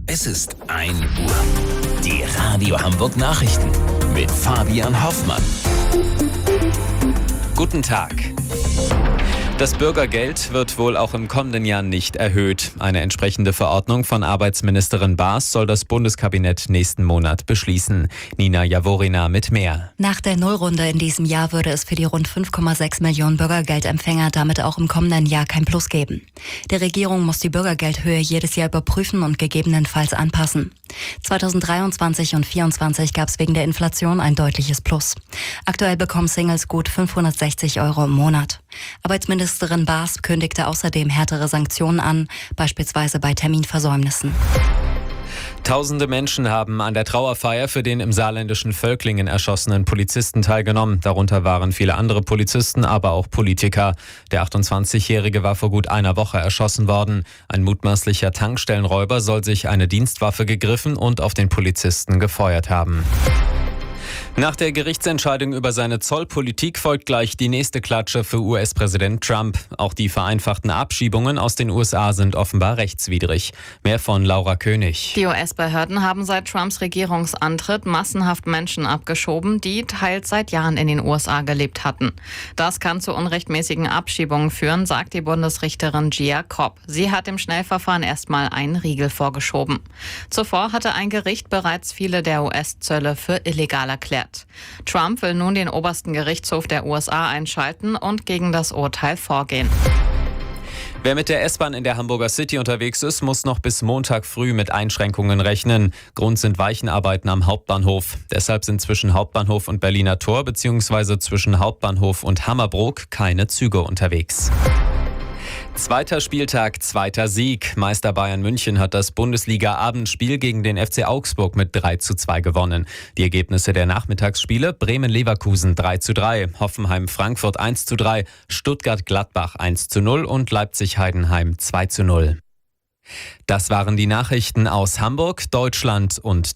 Es ist 1 Uhr. Die Radio Hamburg Nachrichten mit Fabian Hoffmann. Guten Tag. Das Bürgergeld wird wohl auch im kommenden Jahr nicht erhöht. Eine entsprechende Verordnung von Arbeitsministerin Baas soll das Bundeskabinett nächsten Monat beschließen. Nina Jaworina mit mehr. Nach der Nullrunde in diesem Jahr würde es für die rund 5,6 Millionen Bürgergeldempfänger damit auch im kommenden Jahr kein Plus geben. Die Regierung muss die Bürgergeldhöhe jedes Jahr überprüfen und gegebenenfalls anpassen. 2023 und 2024 gab es wegen der Inflation ein deutliches Plus. Aktuell bekommen Singles gut 560 € im Monat. Arbeitsministerin Baas kündigte außerdem härtere Sanktionen an, beispielsweise bei Terminversäumnissen. Tausende Menschen haben an der Trauerfeier für den im saarländischen Völklingen erschossenen Polizisten teilgenommen. Darunter waren viele andere Polizisten, aber auch Politiker. Der 28-Jährige war vor gut einer Woche erschossen worden. Ein mutmaßlicher Tankstellenräuber soll sich eine Dienstwaffe gegriffen und auf den Polizisten gefeuert haben. Nach der Gerichtsentscheidung über seine Zollpolitik folgt gleich die nächste Klatsche für US-Präsident Trump. Auch die vereinfachten Abschiebungen aus den USA sind offenbar rechtswidrig. Mehr von Laura König. Die US-Behörden haben seit Trumps Regierungsantritt massenhaft Menschen abgeschoben, die teils seit Jahren in den USA gelebt hatten. Das kann zu unrechtmäßigen Abschiebungen führen, sagt die Bundesrichterin Gia Kropp. Sie hat im Schnellverfahren erstmal einen Riegel vorgeschoben. Zuvor hatte ein Gericht bereits viele der US-Zölle für illegal erklärt. Trump will nun den obersten Gerichtshof der USA einschalten und gegen das Urteil vorgehen. Wer mit der S-Bahn in der Hamburger City unterwegs ist, muss noch bis Montag früh mit Einschränkungen rechnen. Grund sind Weichenarbeiten am Hauptbahnhof. Deshalb sind zwischen Hauptbahnhof und Berliner Tor bzw. zwischen Hauptbahnhof und Hammerbrook keine Züge unterwegs. Zweiter Spieltag, zweiter Sieg. Meister Bayern München hat das Bundesliga-Abendspiel gegen den FC Augsburg mit 3:2 gewonnen. Die Ergebnisse der Nachmittagsspiele: Bremen-Leverkusen 3:3, Hoffenheim-Frankfurt 1:3, Stuttgart-Gladbach 1:0 und Leipzig-Heidenheim 2:0. Das waren die Nachrichten aus Hamburg, Deutschland und